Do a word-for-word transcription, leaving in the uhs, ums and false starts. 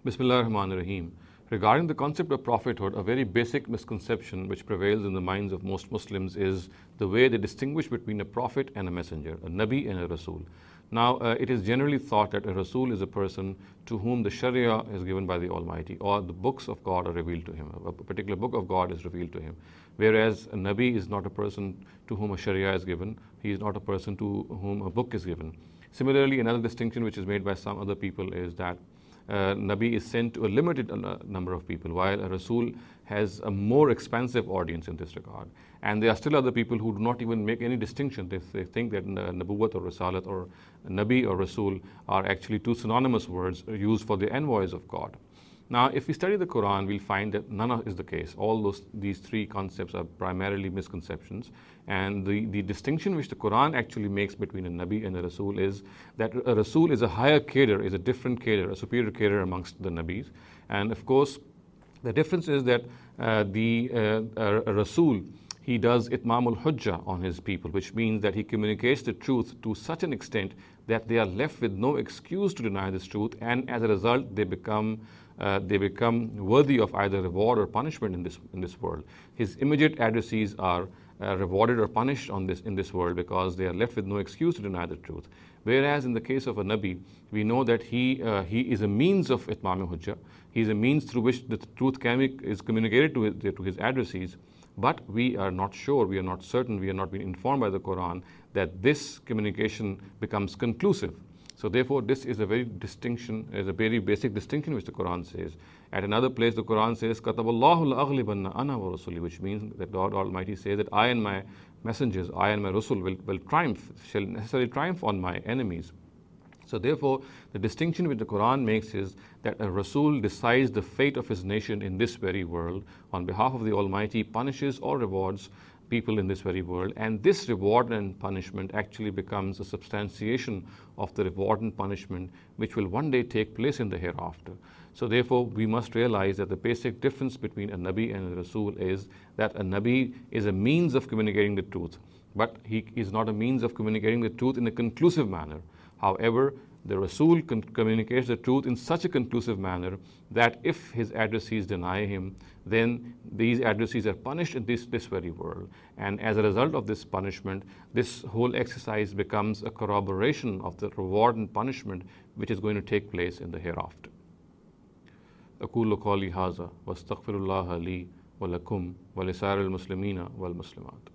Bismillah ar-Rahman ar-Rahim. Regarding the concept of prophethood, a very basic misconception which prevails in the minds of most Muslims is the way they distinguish between a prophet and a messenger, a Nabi and a Rasul. Now, uh, it is generally thought that a Rasul is a person to whom the Sharia is given by the Almighty, or the books of God are revealed to him. A particular book of God is revealed to him. Whereas a Nabi is not a person to whom a Sharia is given. He is not a person to whom a book is given. Similarly, another distinction which is made by some other people is that Uh, Nabi is sent to a limited uh, number of people, while a Rasul has a more expansive audience in this regard. And there are still other people who do not even make any distinction. They, they think that uh, Nabuwat or Risalat or Nabi or Rasul are actually two synonymous words used for the envoys of God. Now, if we study the Quran, we'll find that none of is the case. All those these three concepts are primarily misconceptions. And the, the distinction which the Quran actually makes between a Nabi and a Rasul is that a Rasul is a higher cadre, is a different cadre, a superior cadre amongst the Nabis. And of course, the difference is that uh, the uh, a Rasul, he does itmamul hujjah on his people, which means that he communicates the truth to such an extent that they are left with no excuse to deny this truth, and as a result, they become uh, they become worthy of either reward or punishment in this in this world. His immediate addressees are uh, rewarded or punished on this in this world because they are left with no excuse to deny the truth. Whereas in the case of a Nabi, we know that he uh, he is a means of itmam hujjah. He is a means through which the truth can be, is communicated to his, to his addressees. But we are not sure, we are not certain, we are not being informed by the Quran that this communication becomes conclusive. So therefore, this is a very distinction, is a very basic distinction which the Quran says. At another place, the Quran says, "Kataballahu la'aghlibanna ana wa rasuli," which means that God Almighty says that I and my messengers, I and my Rasul will, will triumph, shall necessarily triumph on my enemies. So therefore, the distinction which the Quran makes is that a Rasul decides the fate of his nation in this very world on behalf of the Almighty, punishes or rewards people in this very world, and this reward and punishment actually becomes a substantiation of the reward and punishment which will one day take place in the hereafter. So therefore, we must realize that the basic difference between a Nabi and a Rasul is that a Nabi is a means of communicating the truth, but he is not a means of communicating the truth in a conclusive manner. However, the Rasul communicates the truth in such a conclusive manner that if his addressees deny him, then these addressees are punished in this, this very world. And as a result of this punishment, this whole exercise becomes a corroboration of the reward and punishment which is going to take place in the hereafter. أقول قولي هذا واستغفر الله لي ولكم ولسائر المسلمين والمسلمات.